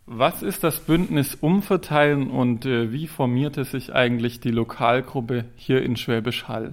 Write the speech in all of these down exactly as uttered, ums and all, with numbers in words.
Was ist das Bündnis Umverteilen und äh, wie formierte sich eigentlich die Lokalgruppe hier in Schwäbisch Hall?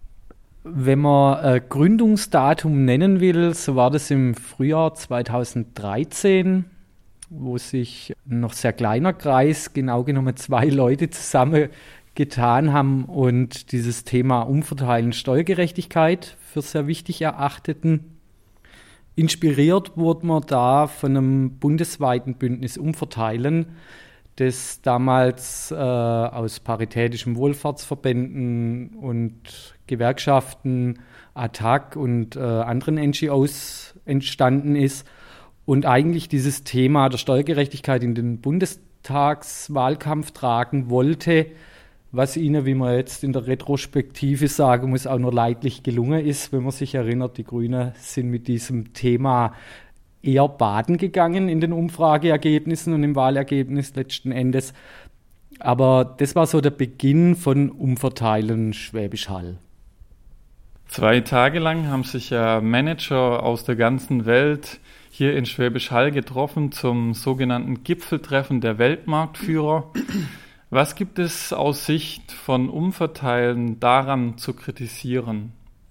Wenn man ein Gründungsdatum nennen will, so war das im Frühjahr zweitausenddreizehn, wo sich ein noch sehr kleiner Kreis, genau genommen zwei Leute zusammengetan haben und dieses Thema Umverteilen Steuergerechtigkeit für sehr wichtig erachteten. Inspiriert wurde man da von einem bundesweiten Bündnis Umverteilen, das damals äh, aus paritätischen Wohlfahrtsverbänden und Gewerkschaften, A T A C und äh, anderen N G Os entstanden ist und eigentlich dieses Thema der Steuergerechtigkeit in den Bundestagswahlkampf tragen wollte, was ihnen, wie man jetzt in der Retrospektive sagen muss, auch nur leidlich gelungen ist. Wenn man sich erinnert, die Grünen sind mit diesem Thema eher baden gegangen in den Umfrageergebnissen und im Wahlergebnis letzten Endes. Aber das war so der Beginn von Umverteilen Schwäbisch Hall. Zwei Tage lang haben sich ja Manager aus der ganzen Welt hier in Schwäbisch Hall getroffen zum sogenannten Gipfeltreffen der Weltmarktführer. Was gibt es aus Sicht von Umverteilen daran zu kritisieren?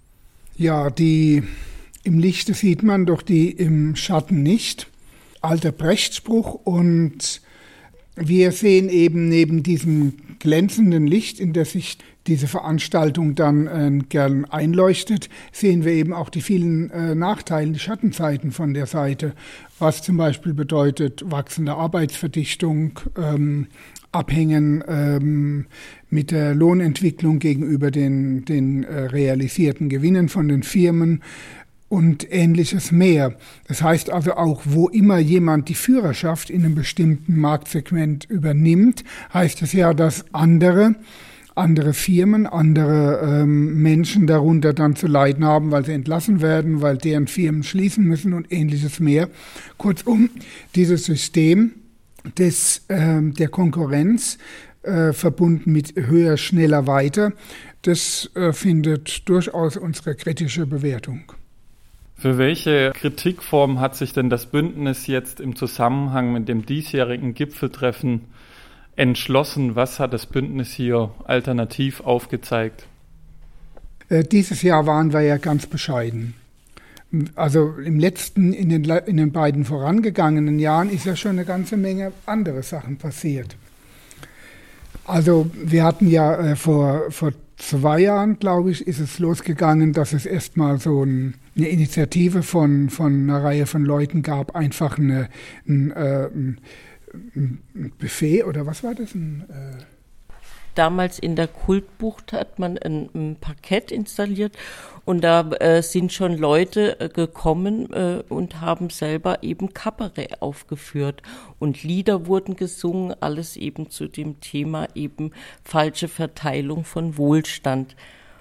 Ja, die im Lichte sieht man, doch die im Schatten nicht. Alter Brecht-Spruch, und wir sehen eben neben diesem glänzenden Licht, in der sich diese Veranstaltung dann äh, gern einleuchtet, sehen wir eben auch die vielen äh, Nachteile, die Schattenseiten von der Seite, was zum Beispiel bedeutet wachsende Arbeitsverdichtung, ähm, Abhängen ähm, mit der Lohnentwicklung gegenüber den, den äh, realisierten Gewinnen von den Firmen und Ähnliches mehr. Das heißt also auch, wo immer jemand die Führerschaft in einem bestimmten Marktsegment übernimmt, heißt es ja, dass andere, andere Firmen, andere ähm, Menschen darunter dann zu leiden haben, weil sie entlassen werden, weil deren Firmen schließen müssen und Ähnliches mehr. Kurzum, dieses System des, äh, der Konkurrenz äh, verbunden mit höher, schneller, weiter, das äh, findet durchaus unsere kritische Bewertung. Für welche Kritikform hat sich denn das Bündnis jetzt im Zusammenhang mit dem diesjährigen Gipfeltreffen entschlossen? Was hat das Bündnis hier alternativ aufgezeigt? Äh, dieses Jahr waren wir ja ganz bescheiden. Also im letzten, in den, in den beiden vorangegangenen Jahren ist ja schon eine ganze Menge andere Sachen passiert. Also wir hatten ja äh, vor, vor zwei Jahren, glaube ich, ist es losgegangen, dass es erstmal so ein, eine Initiative von, von einer Reihe von Leuten gab, einfach eine, ein, äh, ein, ein Buffet oder was war das? Ein, äh Damals in der Kultbucht hat man ein, ein Parkett installiert und da äh, sind schon Leute äh, gekommen äh, und haben selber eben Kabarett aufgeführt und Lieder wurden gesungen, alles eben zu dem Thema eben falsche Verteilung von Wohlstand.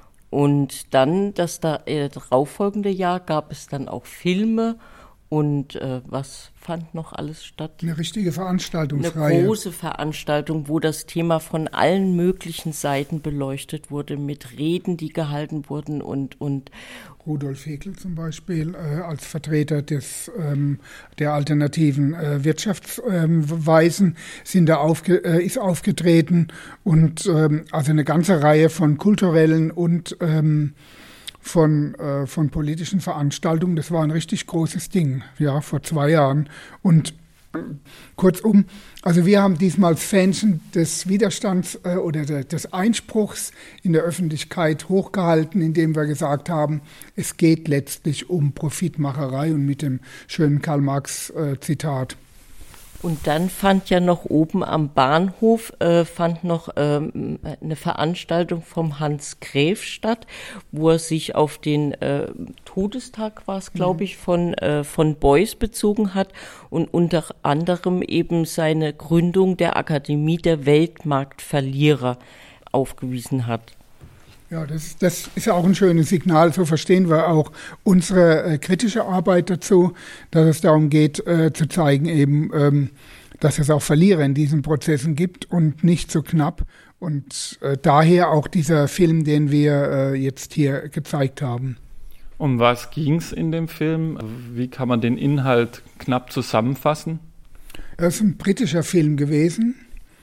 Und dann, das da, äh, darauffolgende Jahr gab es dann auch Filme. Und äh, was fand noch alles statt? Eine richtige Veranstaltungsreihe. Eine große Veranstaltung, wo das Thema von allen möglichen Seiten beleuchtet wurde, mit Reden, die gehalten wurden und und Rudolf Hegel zum Beispiel äh, als Vertreter des ähm, der alternativen äh, Wirtschaftsweisen ähm, sind da aufge, äh, ist aufgetreten und ähm, also eine ganze Reihe von kulturellen und ähm, Von, äh, von politischen Veranstaltungen. Das war ein richtig großes Ding, ja, vor zwei Jahren. Und äh, kurzum, also wir haben diesmal als Fähnchen des Widerstands äh, oder de, des Einspruchs in der Öffentlichkeit hochgehalten, indem wir gesagt haben, es geht letztlich um Profitmacherei und mit dem schönen Karl-Marx-Zitat. Und dann fand ja noch oben am Bahnhof äh, fand noch ähm, eine Veranstaltung vom Hans Gräf statt, wo er sich auf den äh, Todestag, war es glaube ich, von, äh, von Beuys bezogen hat und unter anderem eben seine Gründung der Akademie der Weltmarktverlierer aufgewiesen hat. Ja, das, das ist ja auch ein schönes Signal. So verstehen wir auch unsere äh, kritische Arbeit dazu, dass es darum geht, äh, zu zeigen eben, ähm, dass es auch Verlierer in diesen Prozessen gibt und nicht so knapp. Und äh, daher auch dieser Film, den wir äh, jetzt hier gezeigt haben. Um was ging es in dem Film? Wie kann man den Inhalt knapp zusammenfassen? Es ist ein britischer Film gewesen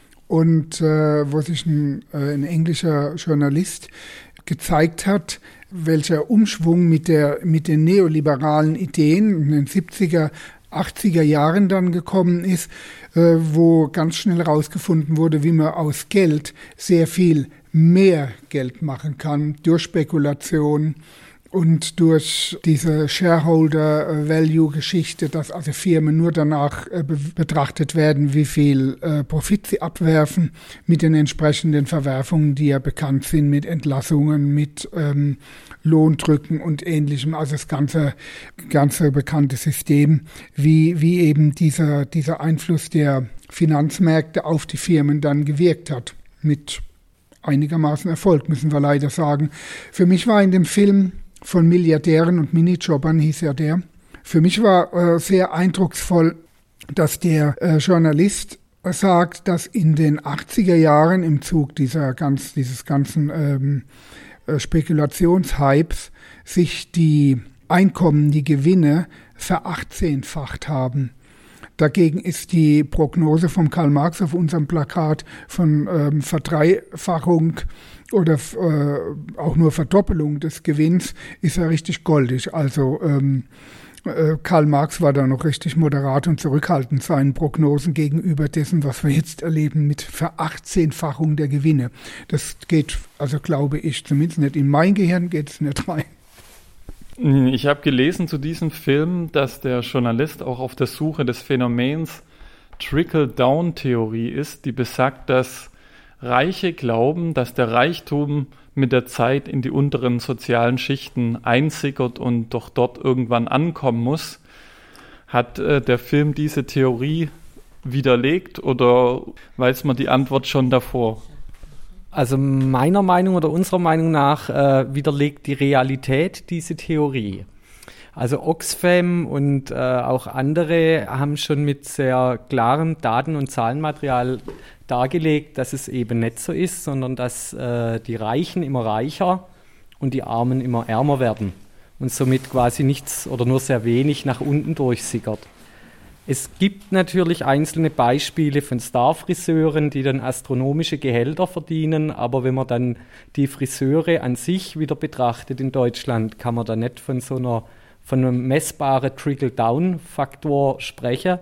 und äh, wo sich ein, äh, ein englischer Journalist gezeigt hat, welcher Umschwung mit, der, mit den neoliberalen Ideen in den siebziger, achtziger Jahren dann gekommen ist, äh, wo ganz schnell herausgefunden wurde, wie man aus Geld sehr viel mehr Geld machen kann durch Spekulation und durch diese Shareholder-Value-Geschichte, dass also Firmen nur danach äh, be- betrachtet werden, wie viel äh, Profit sie abwerfen, mit den entsprechenden Verwerfungen, die ja bekannt sind, mit Entlassungen, mit ähm, Lohndrücken und Ähnlichem. Also das ganze, ganze bekannte System, wie, wie eben dieser, dieser Einfluss der Finanzmärkte auf die Firmen dann gewirkt hat. Mit einigermaßen Erfolg, müssen wir leider sagen. Für mich war in dem Film von Milliardären und Minijobbern, hieß ja der. Für mich war äh, sehr eindrucksvoll, dass der äh, Journalist sagt, dass in den achtziger Jahren im Zug dieser ganz, dieses ganzen ähm, äh, Spekulationshypes sich die Einkommen, die Gewinne verachtzehnfacht haben. Dagegen ist die Prognose von Karl Marx auf unserem Plakat von ähm, Verdreifachung oder äh, auch nur Verdoppelung des Gewinns ist ja richtig goldig. Also ähm, äh, Karl Marx war da noch richtig moderat und zurückhaltend seinen Prognosen gegenüber dessen, was wir jetzt erleben mit Verachtzehnfachung der Gewinne. Das geht, also glaube ich, zumindest nicht in mein Gehirn geht es nicht rein. Ich habe gelesen zu diesem Film, dass der Journalist auch auf der Suche des Phänomens Trickle-Down-Theorie ist, die besagt, dass Reiche glauben, dass der Reichtum mit der Zeit in die unteren sozialen Schichten einsickert und doch dort irgendwann ankommen muss. Hat äh, der Film diese Theorie widerlegt oder weiß man die Antwort schon davor? Also meiner Meinung oder unserer Meinung nach äh, widerlegt die Realität diese Theorie. Also Oxfam und äh, auch andere haben schon mit sehr klarem Daten- und Zahlenmaterial dargelegt, dass es eben nicht so ist, sondern dass äh, die Reichen immer reicher und die Armen immer ärmer werden und somit quasi nichts oder nur sehr wenig nach unten durchsickert. Es gibt natürlich einzelne Beispiele von Starfriseuren, die dann astronomische Gehälter verdienen, aber wenn man dann die Friseure an sich wieder betrachtet in Deutschland, kann man da nicht von so einer von einem messbaren Trickle-Down-Faktor sprechen.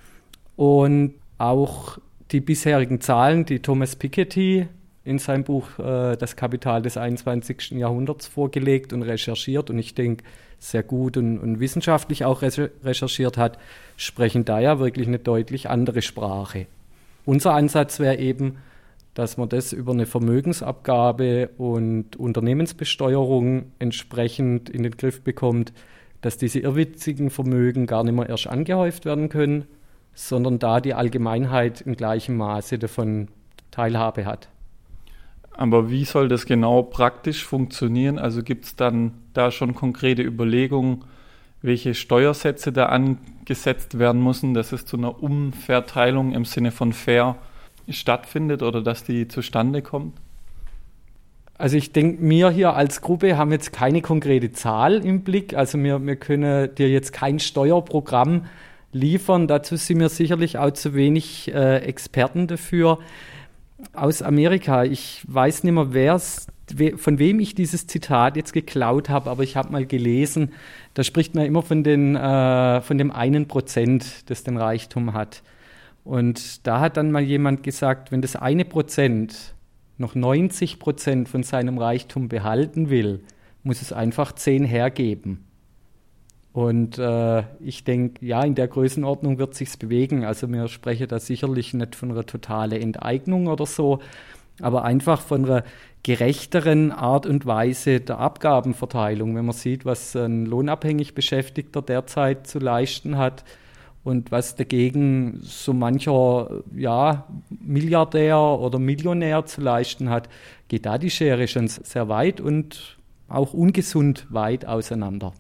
Und auch die bisherigen Zahlen, die Thomas Piketty in seinem Buch äh, Das Kapital des einundzwanzigsten Jahrhunderts vorgelegt und recherchiert und ich denke sehr gut und, und wissenschaftlich auch recherchiert hat, sprechen da ja wirklich eine deutlich andere Sprache. Unser Ansatz wäre eben, dass man das über eine Vermögensabgabe und Unternehmensbesteuerung entsprechend in den Griff bekommt, dass diese irrwitzigen Vermögen gar nicht mehr erst angehäuft werden können, sondern da die Allgemeinheit in gleichem Maße davon Teilhabe hat. Aber wie soll das genau praktisch funktionieren? Also gibt es dann da schon konkrete Überlegungen, welche Steuersätze da angesetzt werden müssen, dass es zu einer Umverteilung im Sinne von fair stattfindet oder dass die zustande kommt? Also ich denke, wir hier als Gruppe haben jetzt keine konkrete Zahl im Blick. Also wir, wir können dir jetzt kein Steuerprogramm liefern. Dazu sind wir sicherlich auch zu wenig äh, Experten dafür. Aus Amerika, ich weiß nicht mehr, wer's, we, von wem ich dieses Zitat jetzt geklaut habe, aber ich habe mal gelesen, da spricht man immer von, den, äh, von dem einen Prozent, das den Reichtum hat. Und da hat dann mal jemand gesagt, wenn das eine Prozent noch neunzig Prozent von seinem Reichtum behalten will, muss es einfach zehn hergeben. Und äh, ich denke, ja, in der Größenordnung wird es sich bewegen. Also wir sprechen da sicherlich nicht von einer totalen Enteignung oder so, aber einfach von einer gerechteren Art und Weise der Abgabenverteilung. Wenn man sieht, was ein lohnabhängig Beschäftigter derzeit zu leisten hat und was dagegen so mancher ja, Milliardär oder Millionär zu leisten hat, geht da die Schere schon sehr weit und auch ungesund weit auseinander.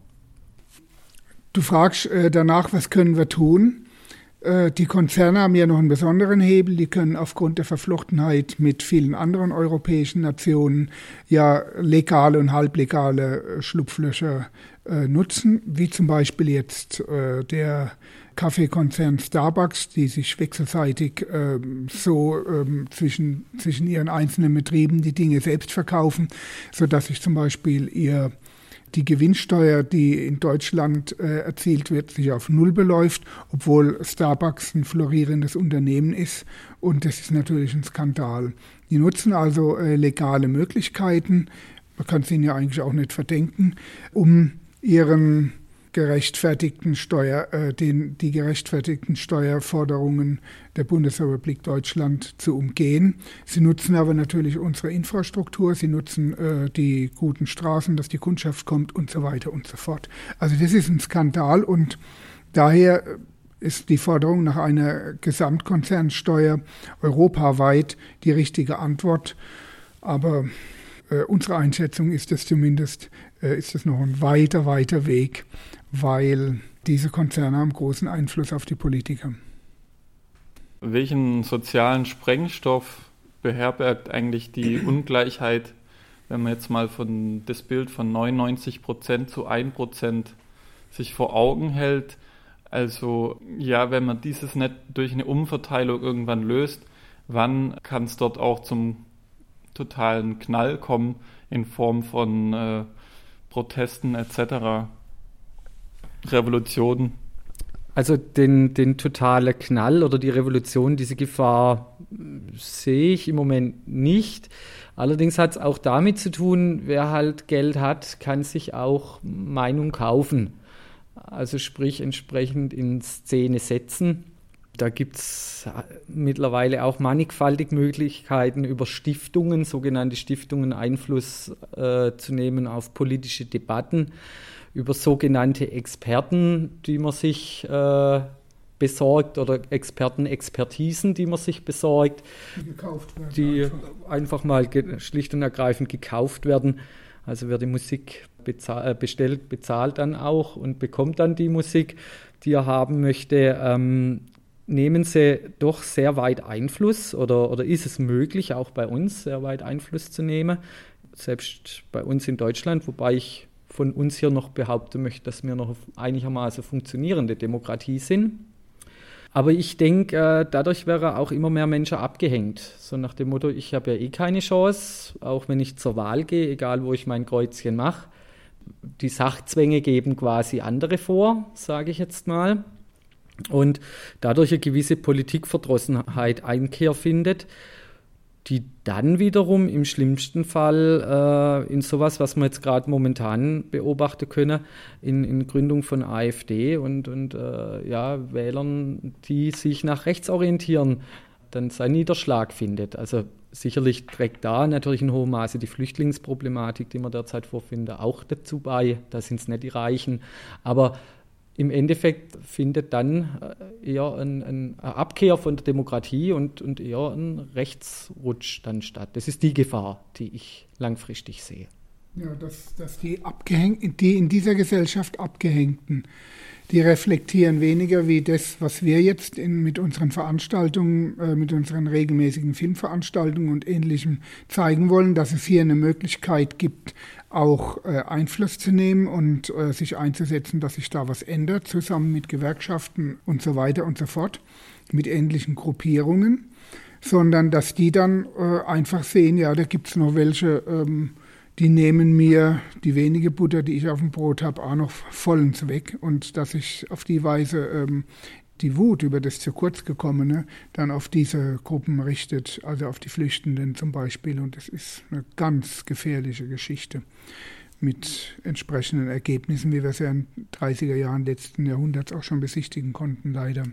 Du fragst äh, danach, was können wir tun? Äh, die Konzerne haben ja noch einen besonderen Hebel. Die können aufgrund der Verflochtenheit mit vielen anderen europäischen Nationen ja legale und halblegale äh, Schlupflöcher äh, nutzen, wie zum Beispiel jetzt äh, der Kaffeekonzern Starbucks, die sich wechselseitig ähm, so ähm, zwischen, zwischen ihren einzelnen Betrieben die Dinge selbst verkaufen, sodass sich zum Beispiel ihr die Gewinnsteuer, die in Deutschland äh, erzielt wird, sich auf Null beläuft, obwohl Starbucks ein florierendes Unternehmen ist. Und das ist natürlich ein Skandal. Die nutzen also äh, legale Möglichkeiten, man kann es ihnen ja eigentlich auch nicht verdenken, um ihren gerechtfertigten Steuer, äh, den, die gerechtfertigten Steuerforderungen der Bundesrepublik Deutschland zu umgehen. Sie nutzen aber natürlich unsere Infrastruktur, sie nutzen äh, die guten Straßen, dass die Kundschaft kommt und so weiter und so fort. Also das ist ein Skandal und daher ist die Forderung nach einer Gesamtkonzernsteuer europaweit die richtige Antwort. Aber äh, unsere Einschätzung ist es zumindest, äh, ist es noch ein weiter, weiter Weg, weil diese Konzerne haben großen Einfluss auf die Politiker. Welchen sozialen Sprengstoff beherbergt eigentlich die Ungleichheit, wenn man jetzt mal von das Bild von neunundneunzig Prozent zu ein Prozent sich vor Augen hält? Also ja, wenn man dieses nicht durch eine Umverteilung irgendwann löst, wann kann es dort auch zum totalen Knall kommen in Form von äh, Protesten et cetera, Revolutionen? Also den, den totale Knall oder die Revolution, diese Gefahr sehe ich im Moment nicht. Allerdings hat es auch damit zu tun, wer halt Geld hat, kann sich auch Meinung kaufen. Also sprich entsprechend in Szene setzen. Da gibt es mittlerweile auch mannigfaltig Möglichkeiten, über Stiftungen, sogenannte Stiftungen, Einfluss äh, zu nehmen auf politische Debatten, über sogenannte Experten, die man sich äh, besorgt, oder Experten, Expertisen, die man sich besorgt, die gekauft werden, die einfach, einfach mal ge- schlicht und ergreifend gekauft werden. Also wer die Musik bezahl- äh, bestellt, bezahlt dann auch und bekommt dann die Musik, die er haben möchte. Ähm, nehmen sie doch sehr weit Einfluss oder, oder ist es möglich, auch bei uns sehr weit Einfluss zu nehmen, selbst bei uns in Deutschland, wobei ich von uns hier noch behaupten möchte, dass wir noch einigermaßen funktionierende Demokratie sind. Aber ich denke, äh, dadurch wäre auch immer mehr Menschen abgehängt. So nach dem Motto, ich habe ja eh keine Chance, auch wenn ich zur Wahl gehe, egal wo ich mein Kreuzchen mache. Die Sachzwänge geben quasi andere vor, sage ich jetzt mal. Und dadurch eine gewisse Politikverdrossenheit Einkehr findet, die dann wiederum im schlimmsten Fall äh, in sowas, was wir jetzt gerade momentan beobachten können, in, in Gründung von AfD und, und äh, ja, Wählern, die sich nach rechts orientieren, dann seinen Niederschlag findet. Also sicherlich trägt da natürlich in hohem Maße die Flüchtlingsproblematik, die wir derzeit vorfinden, auch dazu bei. Da sind es nicht die Reichen. Aber im Endeffekt findet dann eher ein, ein, eine Abkehr von der Demokratie und, und eher ein Rechtsrutsch dann statt. Das ist die Gefahr, die ich langfristig sehe. Ja, dass, dass die, Abgehäng- die in dieser Gesellschaft Abgehängten, die reflektieren weniger wie das, was wir jetzt in, mit unseren Veranstaltungen, äh, mit unseren regelmäßigen Filmveranstaltungen und Ähnlichem zeigen wollen, dass es hier eine Möglichkeit gibt, auch äh, Einfluss zu nehmen und äh, sich einzusetzen, dass sich da was ändert, zusammen mit Gewerkschaften und so weiter und so fort, mit ähnlichen Gruppierungen, sondern dass die dann äh, einfach sehen, ja, da gibt es noch welche, ähm, die nehmen mir die wenige Butter, die ich auf dem Brot habe, auch noch vollends weg und dass sich auf die Weise ähm, die Wut über das zu kurz gekommene dann auf diese Gruppen richtet, also auf die Flüchtenden zum Beispiel. Und das ist eine ganz gefährliche Geschichte mit entsprechenden Ergebnissen, wie wir es ja in den dreißiger Jahren letzten Jahrhunderts auch schon besichtigen konnten, leider.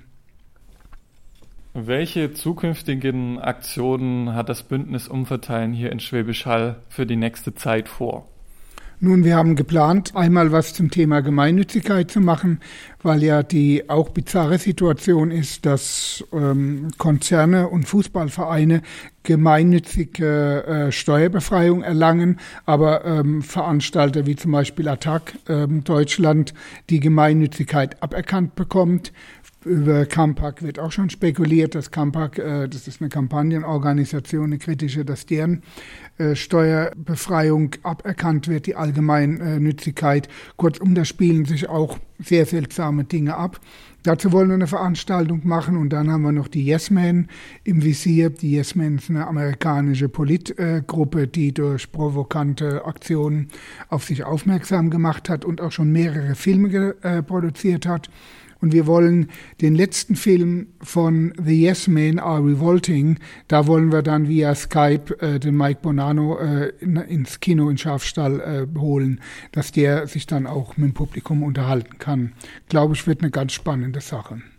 Welche zukünftigen Aktionen hat das Bündnis Umverteilen hier in Schwäbisch Hall für die nächste Zeit vor? Nun, wir haben geplant, einmal was zum Thema Gemeinnützigkeit zu machen, weil ja die auch bizarre Situation ist, dass ähm, Konzerne und Fußballvereine gemeinnützige äh, Steuerbefreiung erlangen, aber ähm, Veranstalter wie zum Beispiel Attac ähm, Deutschland die Gemeinnützigkeit aberkannt bekommt. Über Campac wird auch schon spekuliert, dass Campac, äh, das ist eine Kampagnenorganisation, eine kritische, dass deren äh, Steuerbefreiung aberkannt wird, die Allgemeinnützigkeit. Kurzum, da spielen sich auch sehr seltsame Dinge ab. Dazu wollen wir eine Veranstaltung machen und dann haben wir noch die Yes Men im Visier. Die Yes Men ist eine amerikanische Politgruppe, die durch provokante Aktionen auf sich aufmerksam gemacht hat und auch schon mehrere Filme äh, produziert hat. Und wir wollen den letzten Film von The Yes Men Are Revolting, da wollen wir dann via Skype äh, den Mike Bonanno äh, in, ins Kino in Schafstall äh, holen, dass der sich dann auch mit dem Publikum unterhalten kann. Glaube ich, wird eine ganz spannende Sache.